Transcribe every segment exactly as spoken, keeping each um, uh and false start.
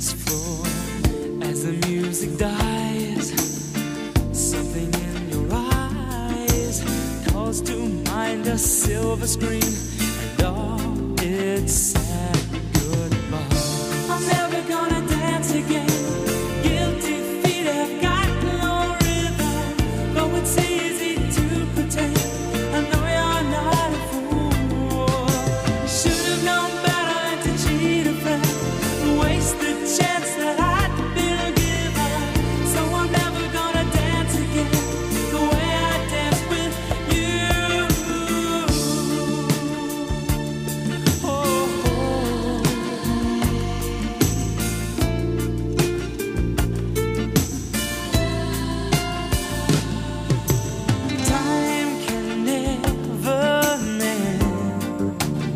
dance floor. As the music dies, something in your eyes calls to mind a silver screen and all its sad goodbye. I'm never gonna dance again. Guilty feet have got no rhythm, though it's easy to pretend. I know you're not a fool. Should have known better than to cheat a friend, waste the chance that I'd been given. So I'm never gonna dance again the way I danced with you. Oh, time can never mend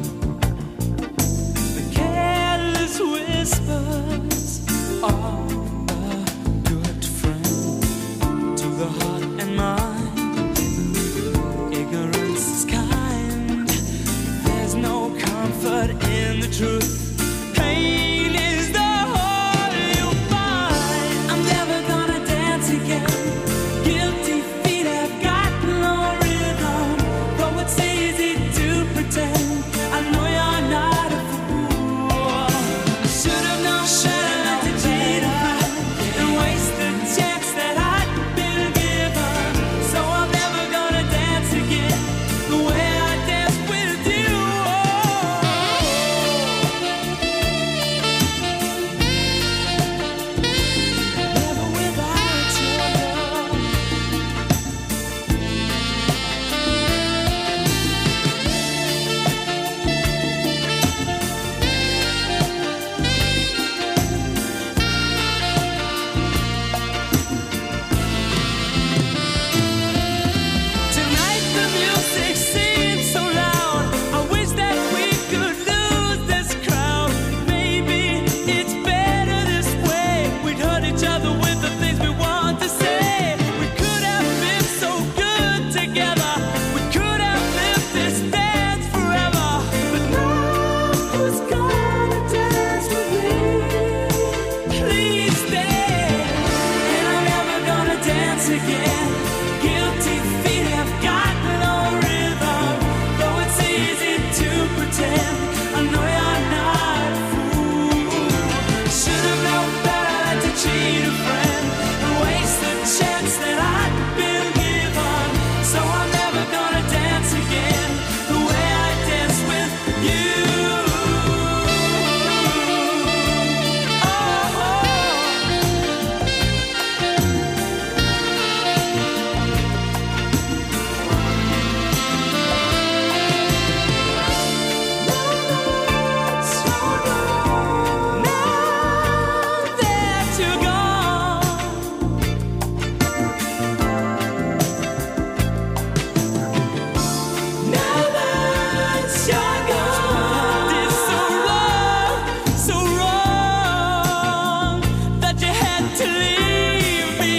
the careless whispers of a good friend to the heart and mind. Ignorance is kind. There's no comfort in the truth. Pain is the whole you find. I'm never gonna dance again. Guilty feet have got no rhythm, though it's easy to pretend. I know you're not a fool. Should have known better than to cheat a friend and waste the chance that I'd been given. So I'm never gonna dance again the way I danced with you. Never without your love. Tonight the music seems so loud. I wish that we could lose this crowd. Maybe it's better this way. We'd hurt each other with the things we want to say. We could have been so good together. We could have lived this dance forever. But now who's gonna dance with me? Please stay. And I'm never gonna dance again. Guilty feet have got no rhythm, though it's easy to pretend. I know you're not a fool. Should have known better than to cheat a friend and waste the chance that I'd been given. So I'm never gonna dance again the way I danced with you. Now that you're gone, now that you're gone, it's so wrong, so wrong that you had to leave me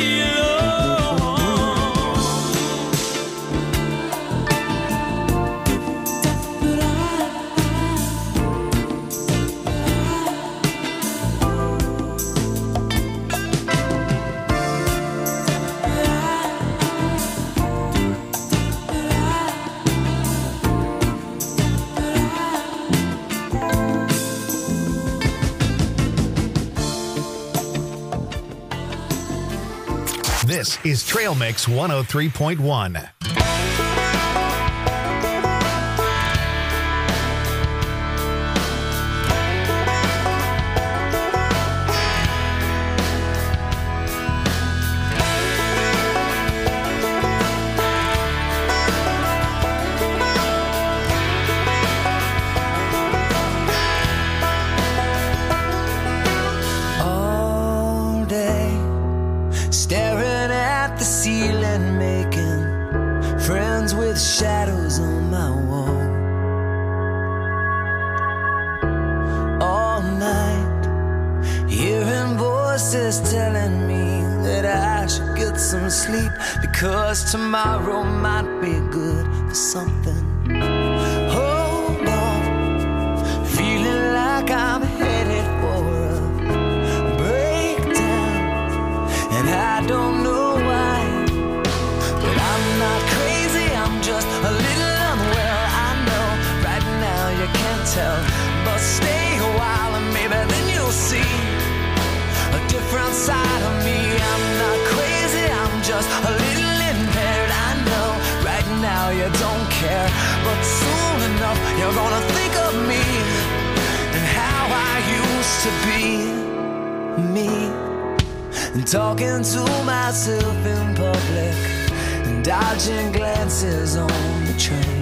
This is Trail Mix one oh three point one. All day, staring at the ceiling, making friends with shadows on my wall. All night, hearing voices telling me that I should get some sleep, because tomorrow might be good for something. Hold on, feeling like I'm headed for a don't know why, but I'm not crazy, I'm just a little unwell. I know right now you can't tell, but stay a while and maybe then you'll see a different side of me. I'm not crazy, I'm just a little impaired. I know right now you don't care, but soon enough you're gonna think of me and how I used to be me, and talking to myself in public and dodging glances on the train.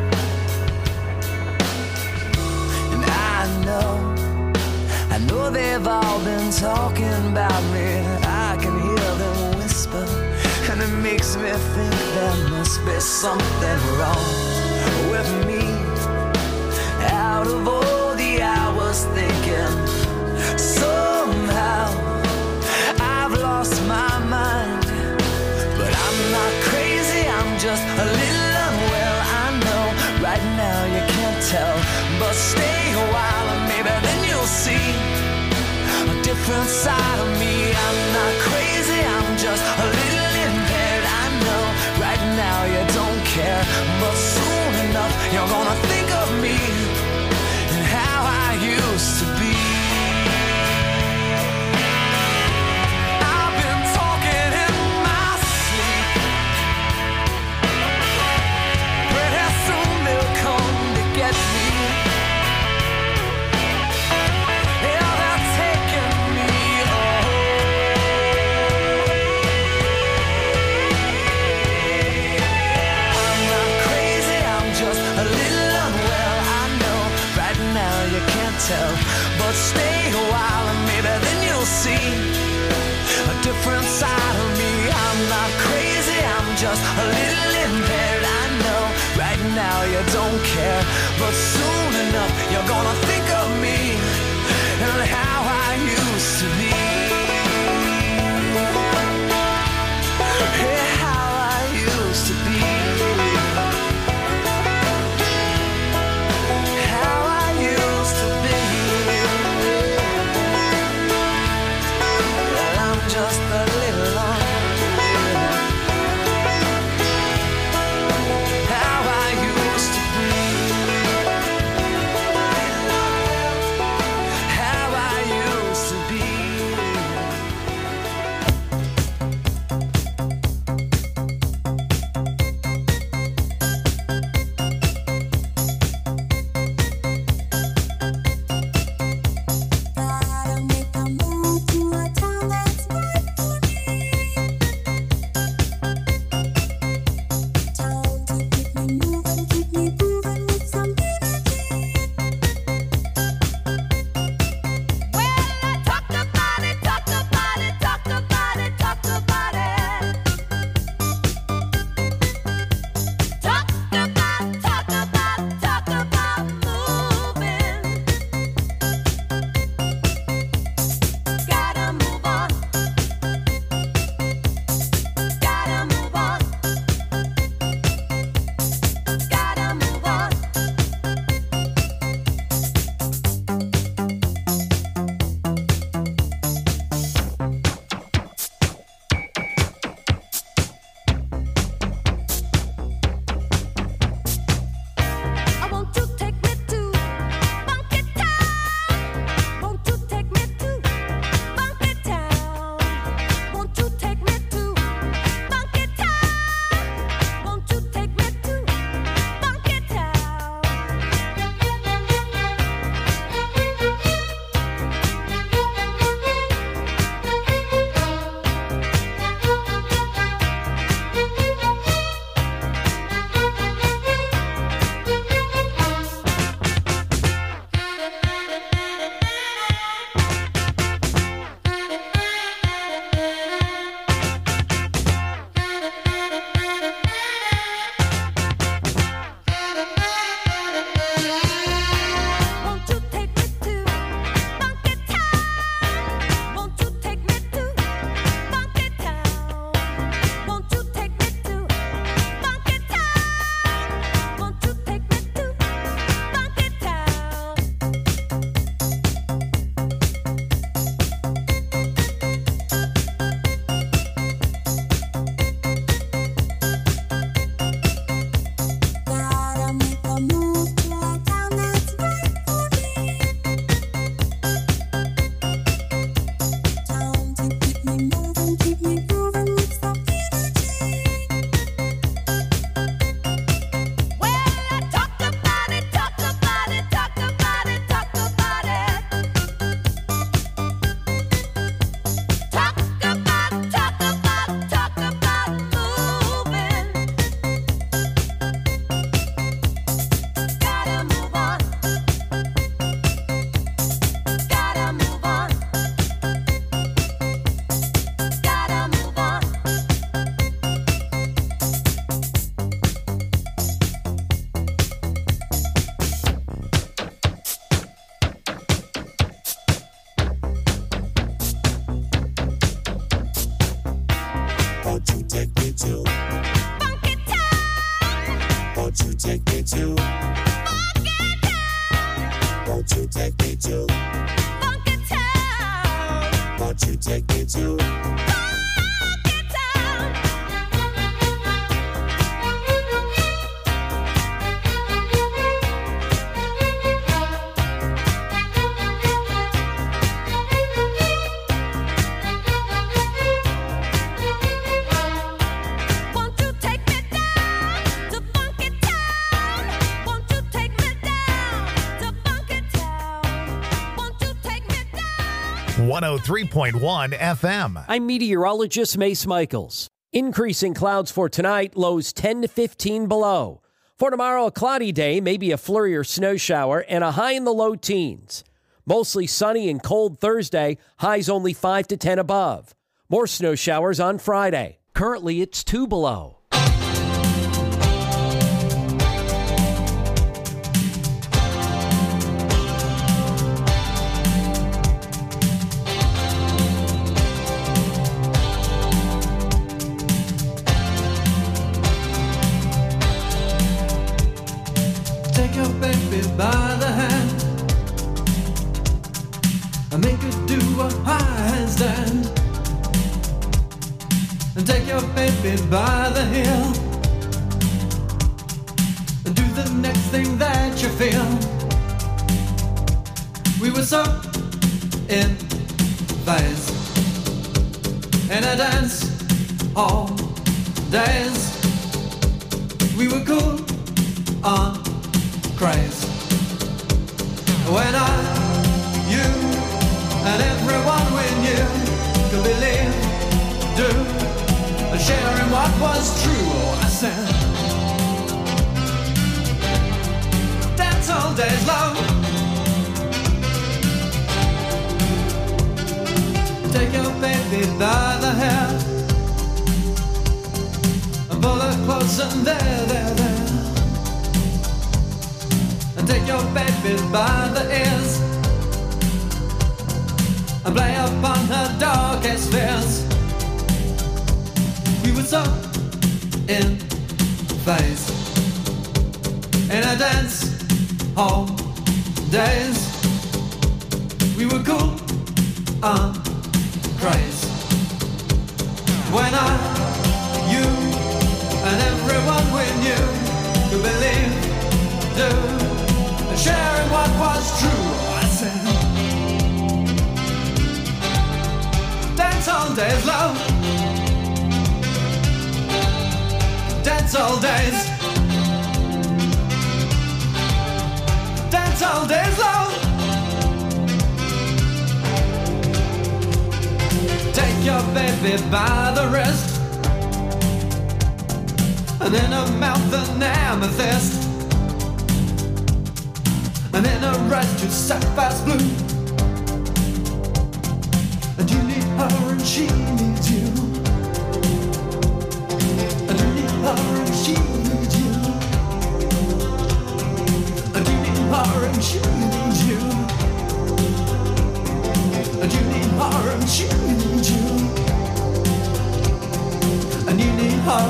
And I know, I know they've all been talking about me. I can hear them whisper, and it makes me think there must be something wrong with me. Out of all the hours thinking, somehow I've lost my mind. But I'm not crazy, I'm just a little unwell. I know right now you can't tell, but stay a while and maybe then you'll see a different side of me. I'm not crazy, I'm just a little impaired. I know right now you don't care, but soon enough you're gonna think of me and how I used to be. I've been talking in my sleep. Pretty soon they'll come to get me. Yeah, they're taking me away. I'm not crazy, I'm just a little unwell. I know right now you can't tell, but stay a while and maybe then you'll see a different side of me. I'm not crazy, I'm just a little impaired. I know right now you don't care, but soon enough you're gonna think of me and how I used to be. Yeah, how I used to be. How I used to be. Well, I'm just a little unwell. How I used to be. Won't you take me to one oh three point one F M. I'm meteorologist Mace Michaels. Increasing clouds for tonight, lows ten to fifteen below. For tomorrow, a cloudy day, maybe a flurry or snow shower, and a high in the low teens. Mostly sunny and cold Thursday, highs only five to ten above. More snow showers on Friday. Currently, it's two below. By the hand and make her do a high handstand and take your baby by the heel and do the next thing that you feel. We were so in phase in a dance all days. We were cool on craze. When I, you, and everyone we knew could believe, do, and share in what was true. Oh, I said, dance all days long. Take your baby by the hair and pull her close and there, there, there. Take your baby by the ears and play upon her darkest fears. We were so in phase in a dance hall days. We were cool on craze. When I, you, and everyone we knew could believe, do, sharing what was true. I said, dance all days, love. Dance all days. Dance all days, love. Take your baby by the wrist and in her mouth an amethyst. And in her eyes just sapphire's blue. And you need her and she needs you. And you need her and she needs you. And you need her and she needs you. And you need her and she needs you. And you need her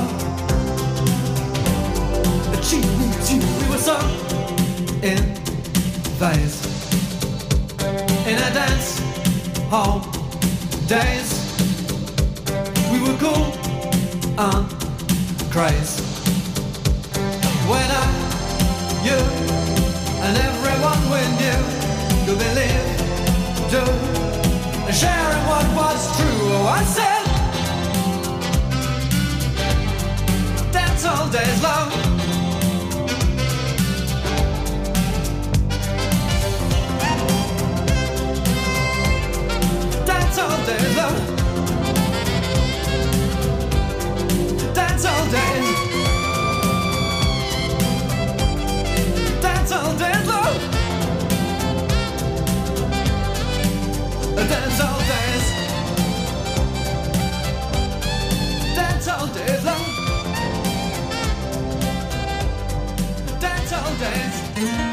and she needs you. We were so in phase in a dance hall days. We were cool on craze. When I, you, and everyone we knew could believe, do, and sharing what was true. Oh, I said, dance all days long. Dance all days long. Dance all days. Dance all days long. Dance all days. Dance all days long. Dance all days.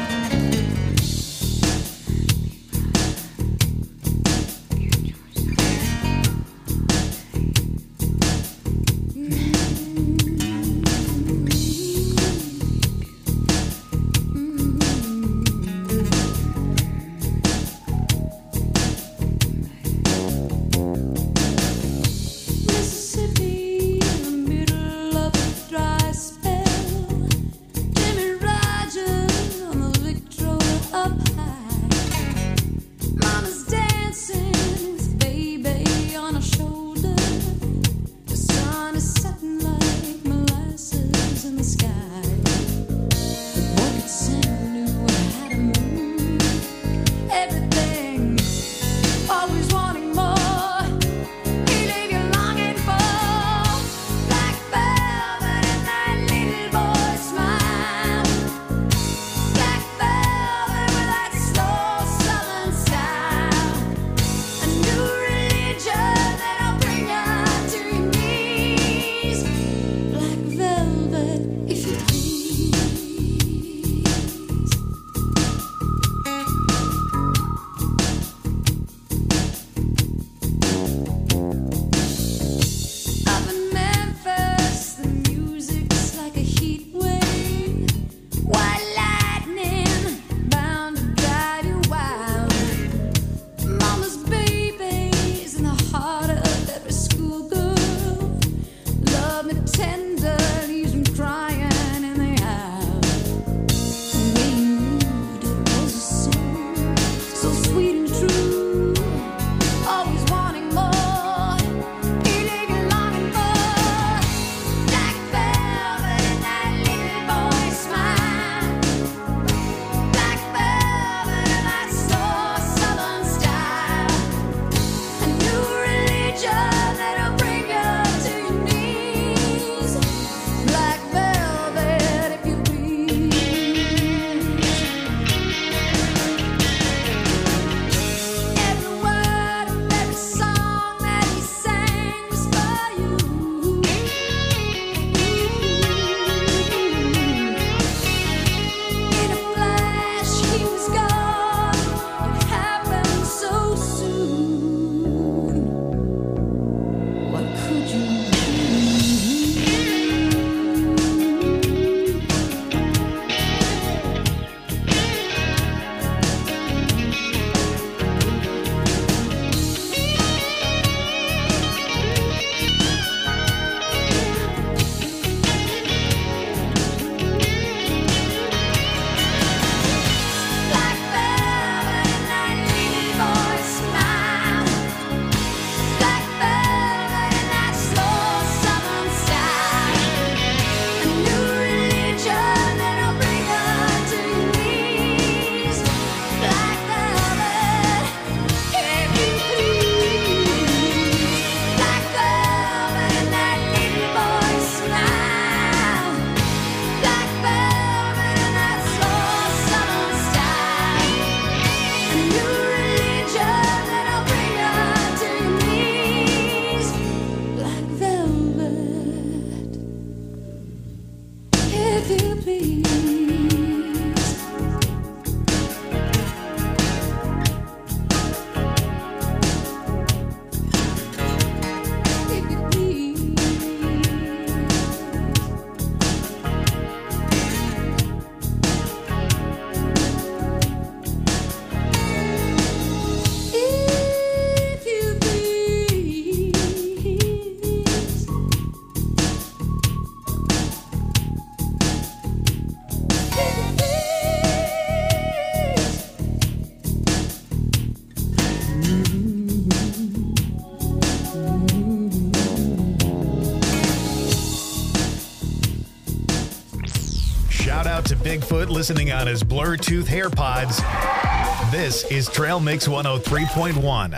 out to Bigfoot listening on his Bluetooth AirPods. This is Trail Mix one oh three point one.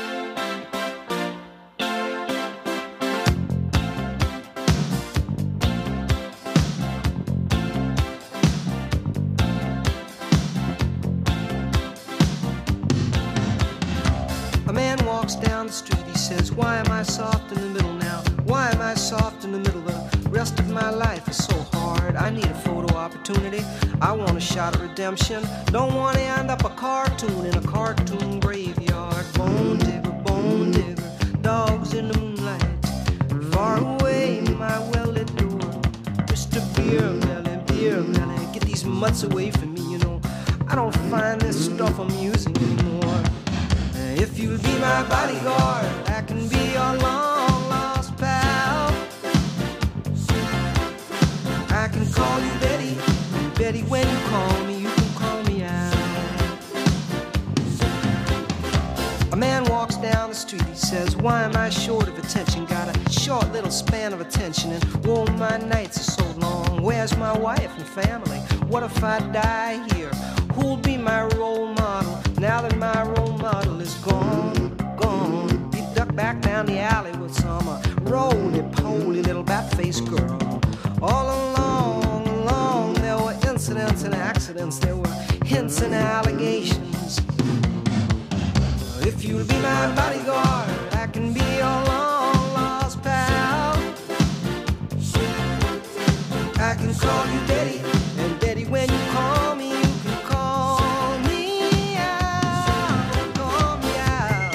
A man walks down the street, he says, why am I soft in the middle now? Why am I soft in the middle? The rest of my life is so hard. I need a photo opportunity. I want a shot at redemption. Don't want to end up a cartoon in a cartoon graveyard. Bone digger, bone digger, dogs in the moonlight. Far away, my well-lit door. Mister Beer Melly, Beer Melly, get these mutts away from me, you know. I don't find this stuff amusing anymore. If you'll be my bodyguard, I can be your long lost pal. I can call you Betty, and Betty, when you call me, you can call me out. A man walks down the street, he says, why am I short of attention? Got a short little span of attention, and whoa, my nights are so long. Where's my wife and family? What if I die here? Who'll be my role model now that my role model is gone, gone? He ducked back down the alley with some uh, roly-poly little bat-faced girl. All along, along, there were incidents and accidents, there were hints and allegations. If you'll be my bodyguard, I can be your long-lost pal. I can call you Betty, and Betty, when you call me, you can call me out, call me out.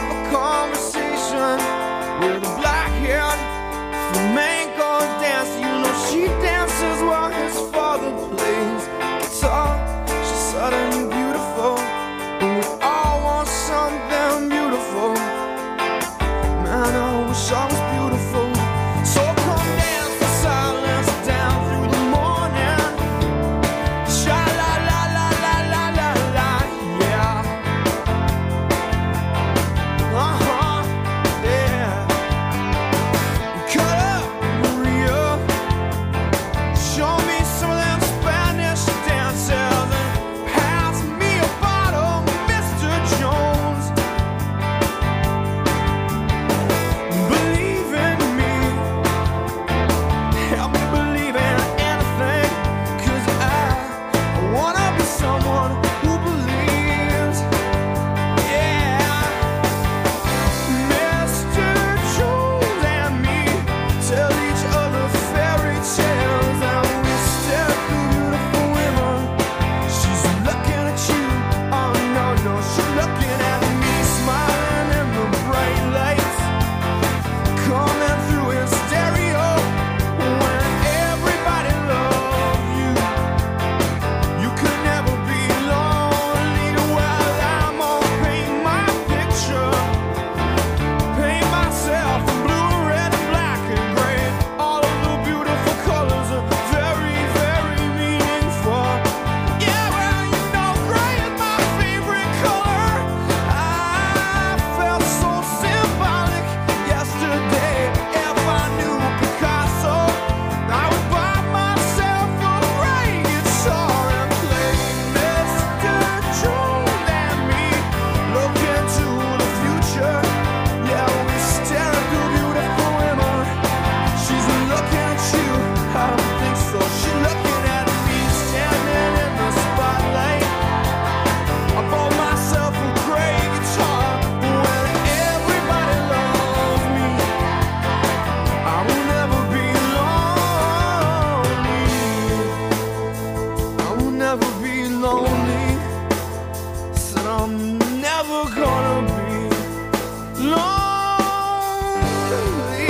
With a black-haired flamenco dancer, you never gonna be lonely.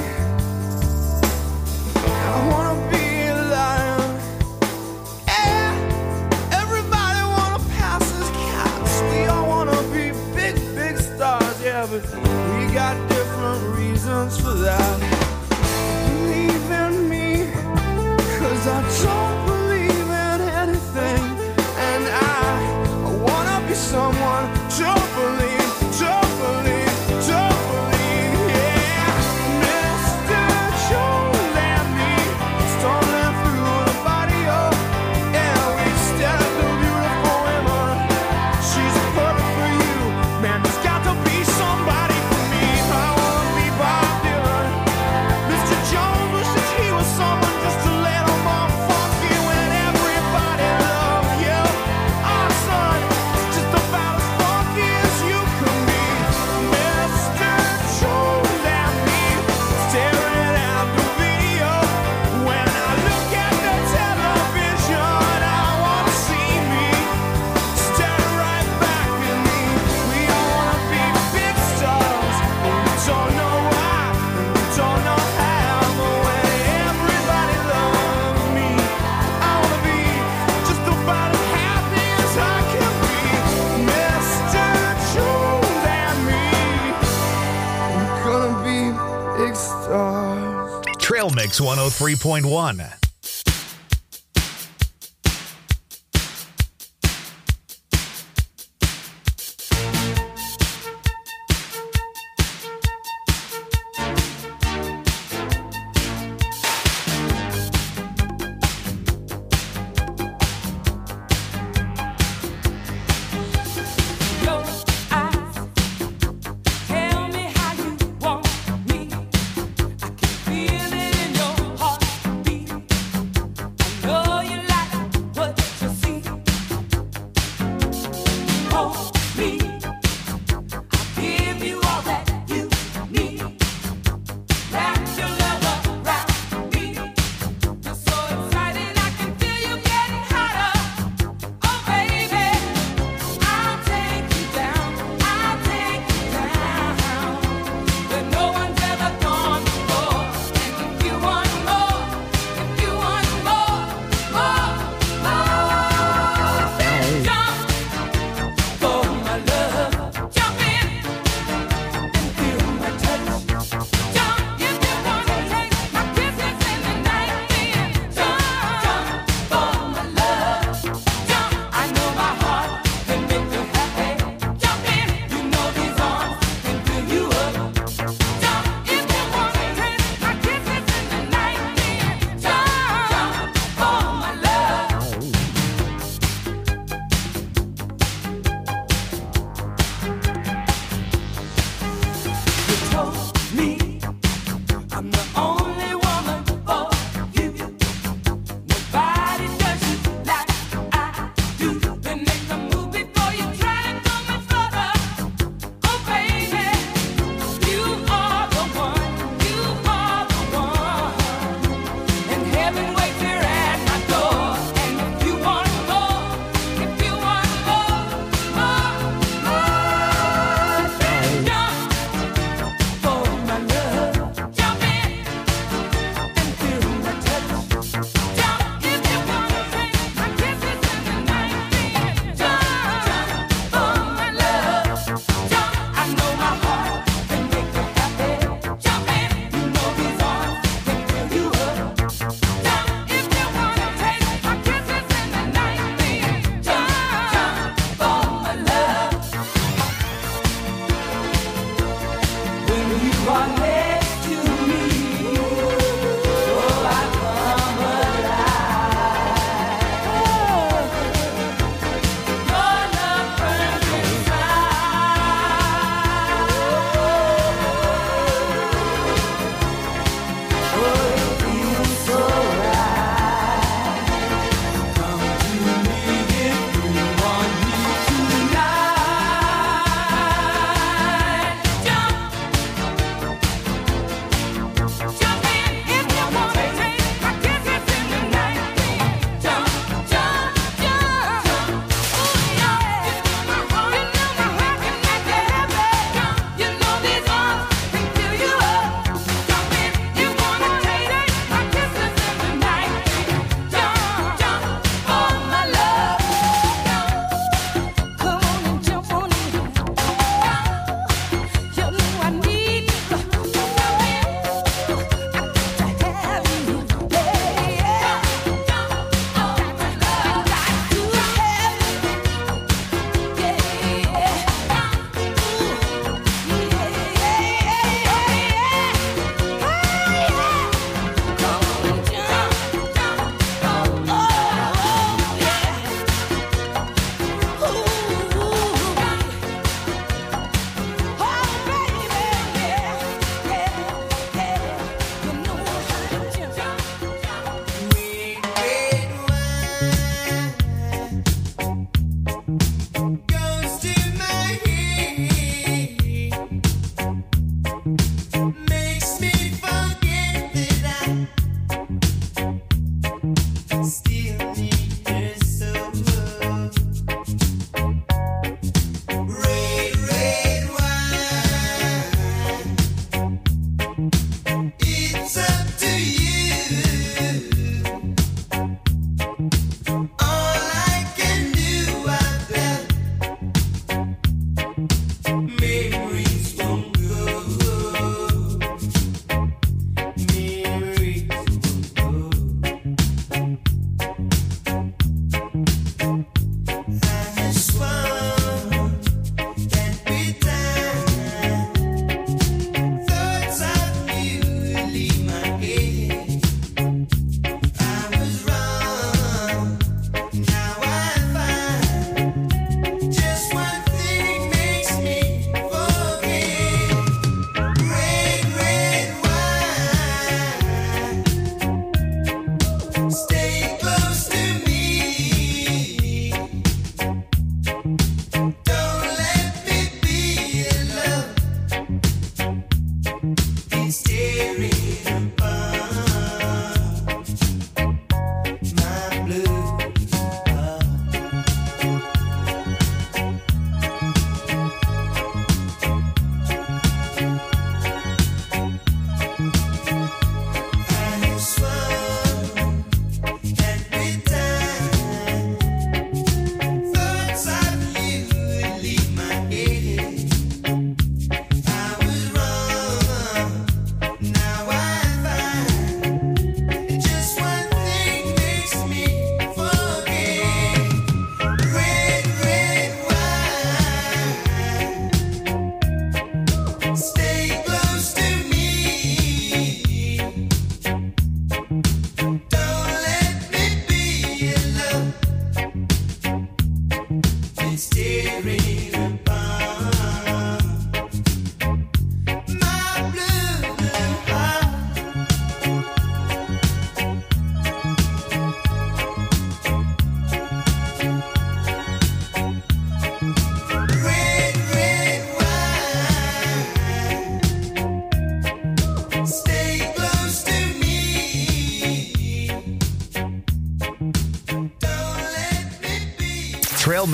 I wanna be a lion. Yeah, everybody wanna pass as cats. We all wanna be big, big stars. Yeah, but we got different reasons for that. Believe in me, 'cause I don't believe in anything. And I, I wanna be someone to believe, to believe, to believe, yeah. Mister Joe and me, stumbling through the body of, yeah, we stare at the beautiful women. She's perfect for you, man, there's got to be somebody for me. I wanna be Bob Dylan. Mister Jones wishes he was someone just a little more funky when everybody loved you. Our son is just about as funky as you can be. Mister Jones and me, staring at the video. When I look at the television, I wanna see me staring right back at me. We all wanna be big stars, but we don't know why, and we don't know how. But when everybody loves me, I wanna be just about as happy as I can be. Mister Jones and me, we're gonna be big stars. Trail Mix one oh three point one. Your eyes tell me how you want me. I can feel it in your heartbeat.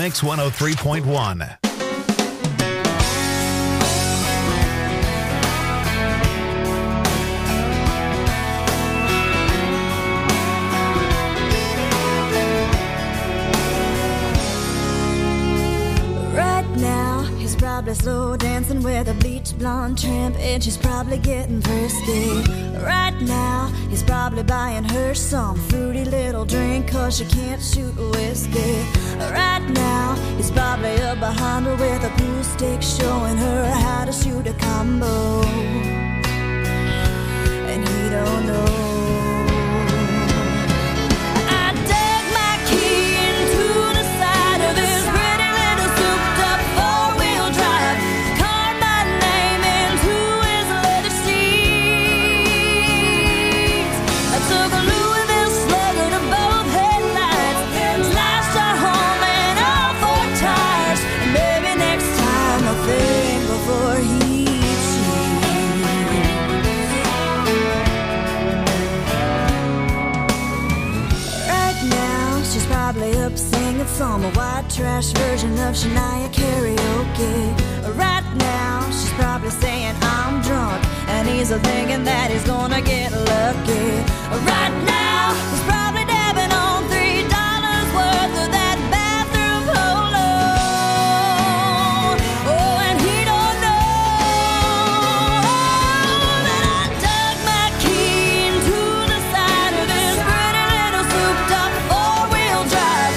Mix one oh three point one. Probably slow dancing with a bleach blonde tramp, and she's probably getting thirsty. Right now, he's probably buying her some fruity little drink, cause she can't shoot whiskey. Right now, he's probably up behind her with a pool stick, showing her how to shoot a combo. And he don't know. Some white trash version of Shania karaoke. Right now, she's probably saying I'm drunk, and he's thinking that he's gonna get lucky. Right now, he's probably dabbing on three dollars worth of that bathroom polo. Oh, and he don't know that I dug my key into the side of this pretty little souped-up four-wheel drive.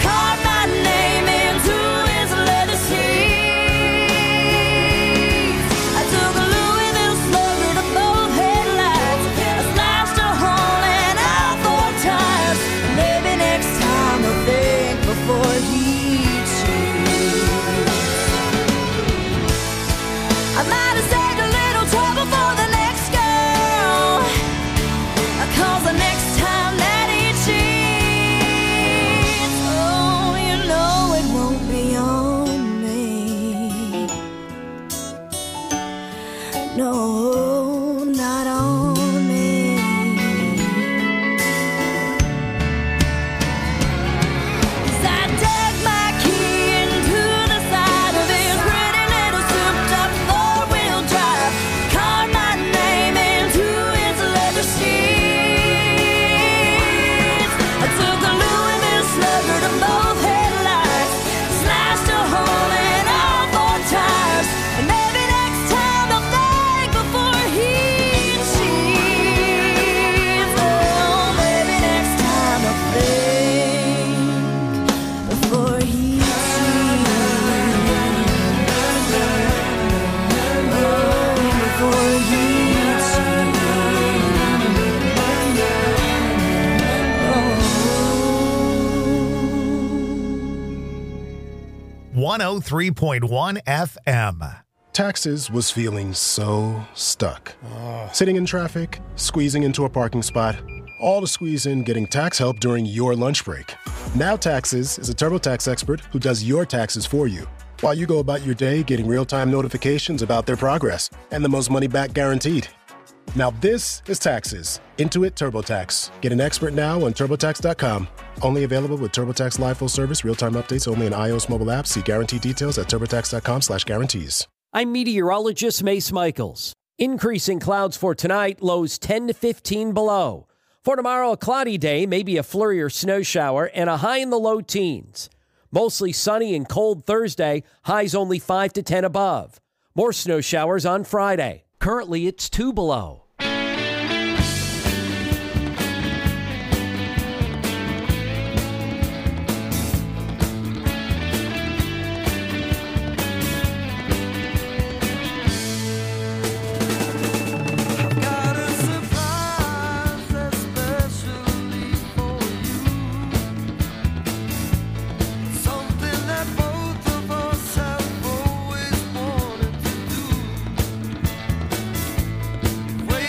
one oh three point one F M. Taxes was feeling so stuck. Uh. Sitting in traffic, squeezing into a parking spot, all to squeeze in getting tax help during your lunch break. Now Taxes is a TurboTax expert who does your taxes for you, while you go about your day getting real-time notifications about their progress and the most money back guaranteed. Now this is Taxes. Intuit TurboTax. Get an expert now on TurboTax dot com. Only available with TurboTax Live Full Service. Real-time updates only in iOS mobile apps. See guarantee details at TurboTax dot com slash guarantees. I'm meteorologist Mace Michaels. Increasing clouds for tonight, lows ten to fifteen below. For tomorrow, a cloudy day, maybe a flurry or snow shower, and a high in the low teens. Mostly sunny and cold Thursday, highs only five to ten above. More snow showers on Friday. Currently, it's two below. Wait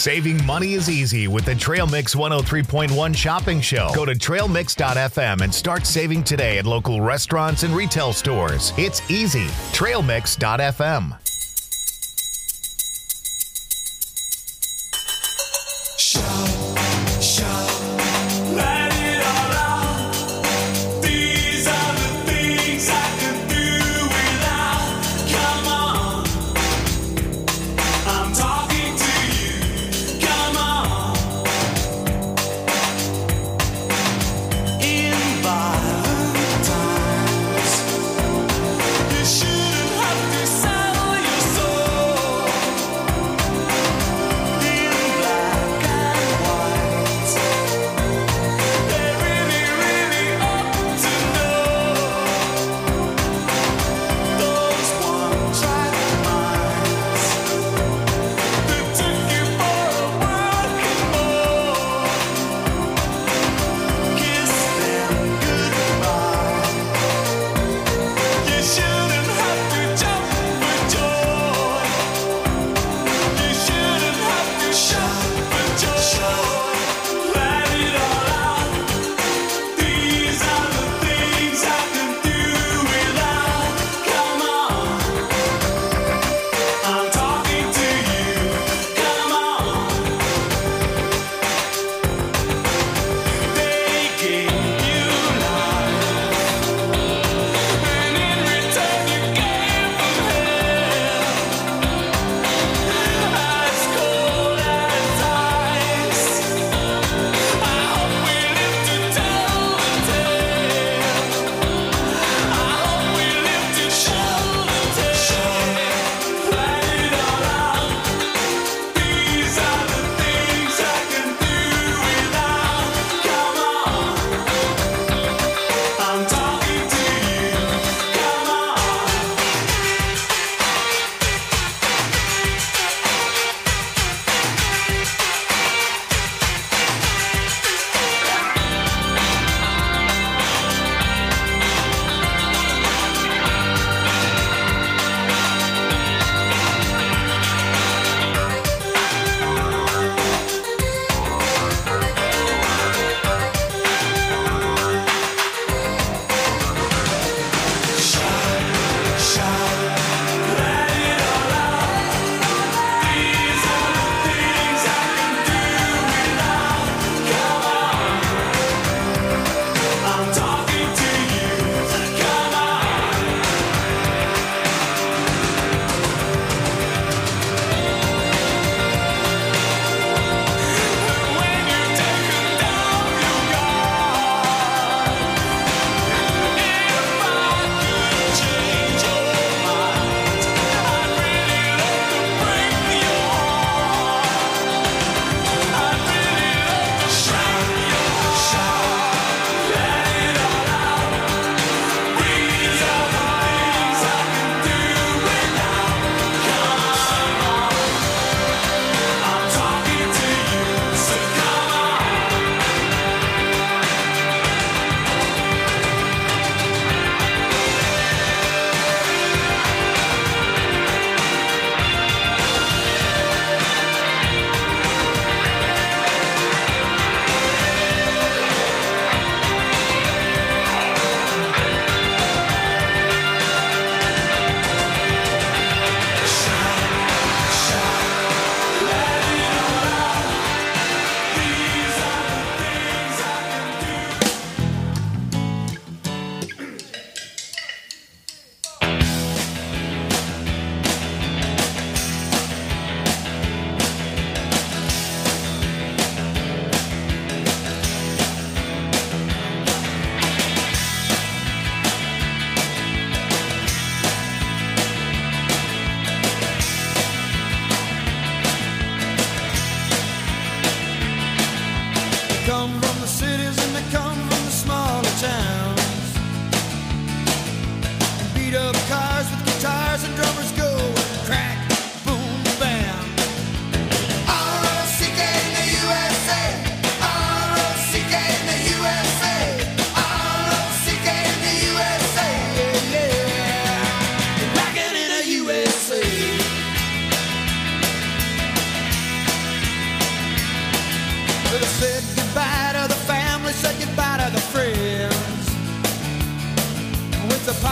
Saving money is easy with the Trail Mix one oh three point one shopping show. Go to trail mix dot f m and start saving today at local restaurants and retail stores. It's easy. trail mix dot f m.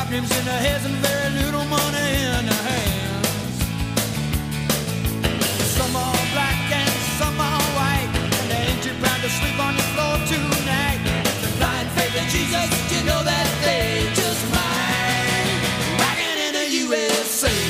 problems in their heads and very little money in their hands. Some are black and some are white, and they ain't too proud to sleep on your floor tonight. The blind faith in Jesus, you know that they just might. Rockin' in the U S A.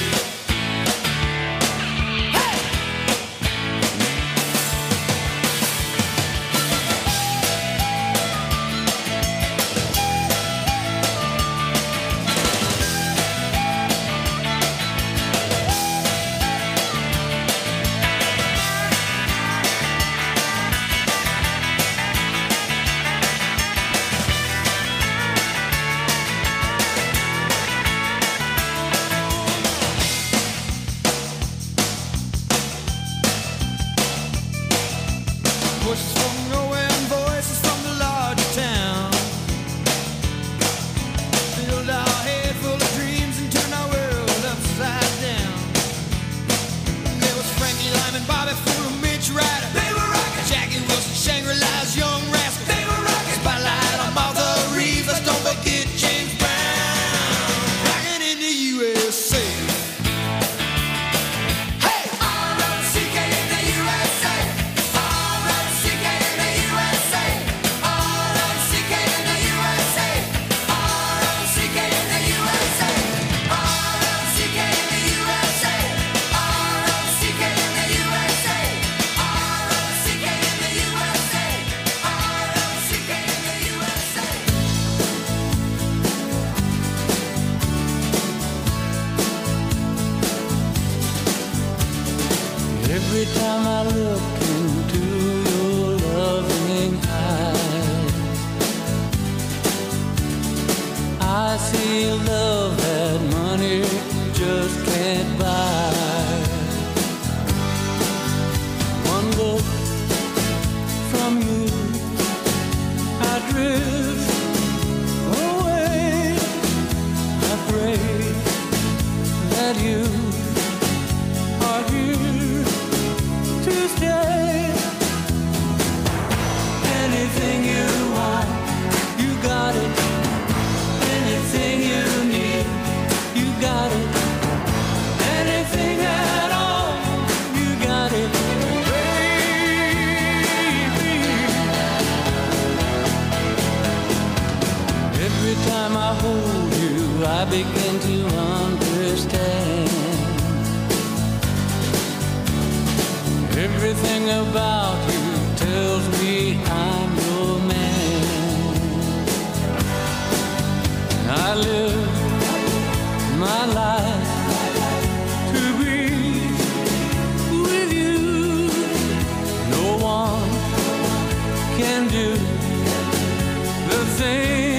Voices from nowhere and voices from the larger town filled our head full of dreams and turned our world upside down. There was Frankie Lyman, Bobby Fuller, Mitch Ryder. They were rockin'. Jackie Wilson, Shangri-La's Young Rascal. They were rockin'. Spotlight on Martha Reeves. Let's don't forget James Brown. Rockin' in the U S A. Every time I look into your loving eyes, I see a love that money just can't buy. One look from you, I drift away. I pray that you are here to stay. Anything you want, you got it. Anything you need, you got it. Anything at all, you got it, baby. Every time I hold you, I begin to understand. Everything about you tells me I'm your man. I live my life to be with you. No one can do the thing